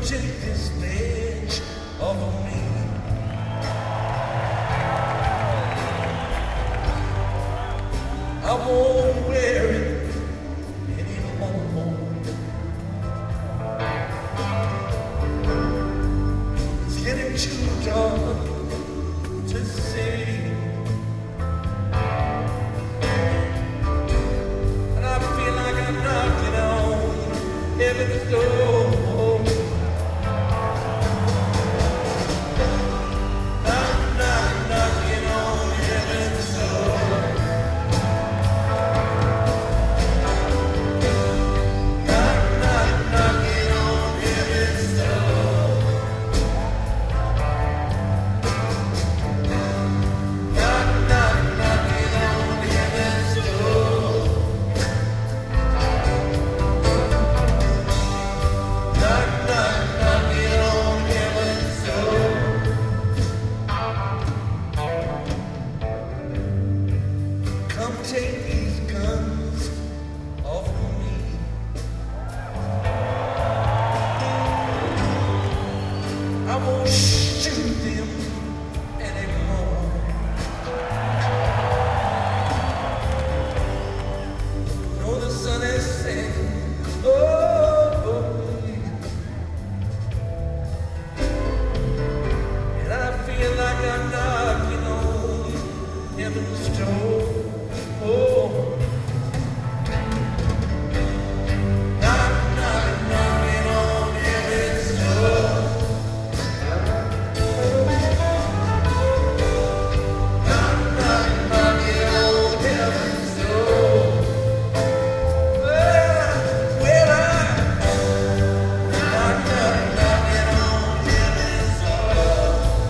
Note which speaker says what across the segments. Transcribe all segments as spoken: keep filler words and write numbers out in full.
Speaker 1: take this edge off of me. I won't wear it anymore. It's getting too dark to see, and I feel like I'm knocking on heaven's door. Take these guns off of me. I won't shoot them anymore. No, the sun is setting. Oh, and I feel like I'm knocking on heaven's door. Oh, knock, knock, knocking on heaven's door. Knock, knock, knocking on heaven's door. Well, well, I knock, knock, knocking on heaven's door.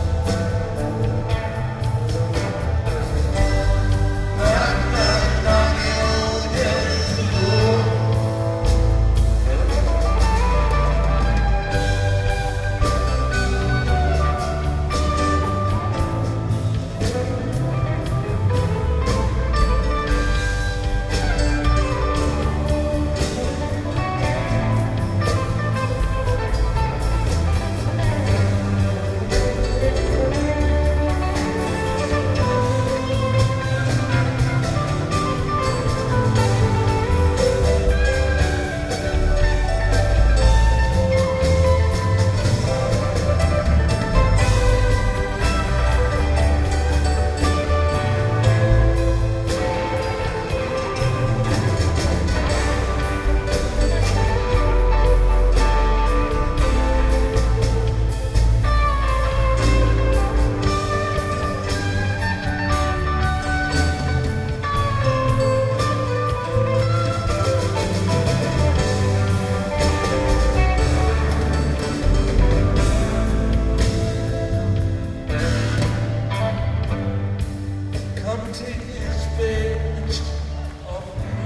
Speaker 1: Come take this badge off of me.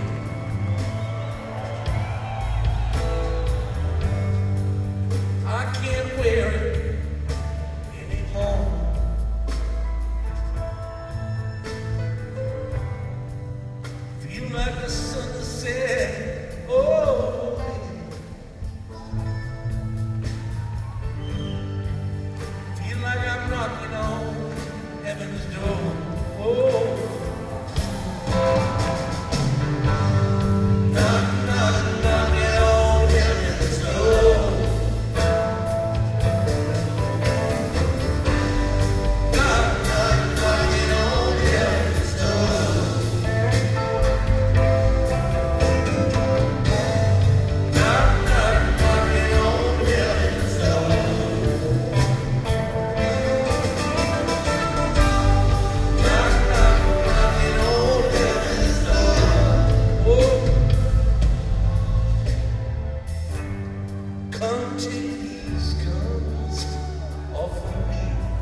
Speaker 1: I can't wear it anymore. Feel like the sun has set. Oh, feel like I'm knocking on heaven's door. Oh, knock, knock, knocking on heaven's door. Knock, knock, knocking on heaven's door. Knock, knock, knocking on heaven's door. Come take these guns off of me.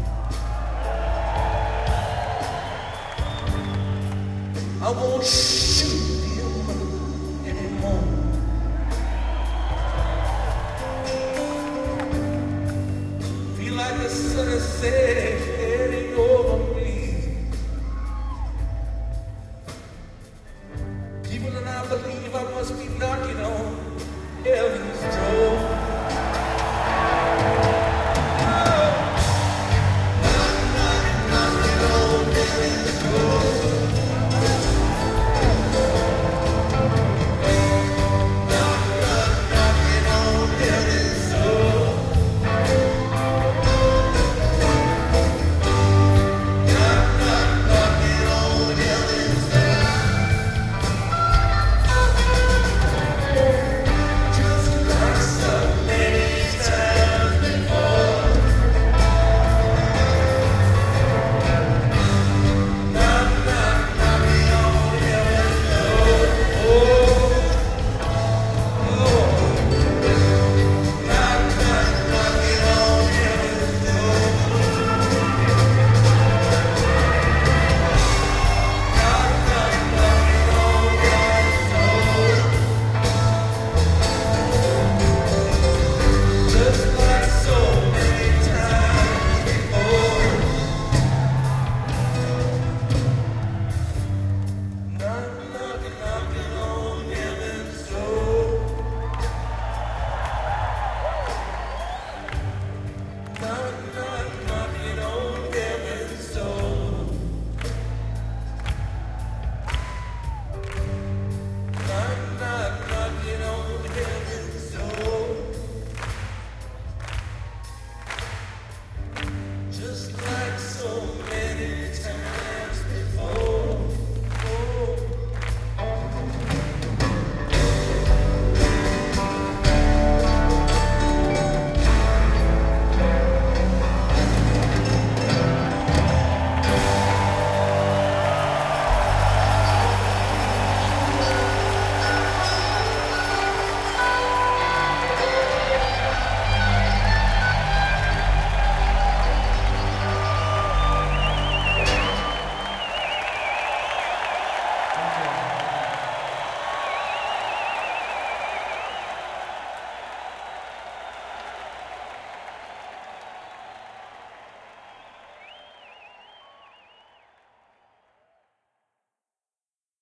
Speaker 1: I won't shoot them anymore. Feel like the sun is set.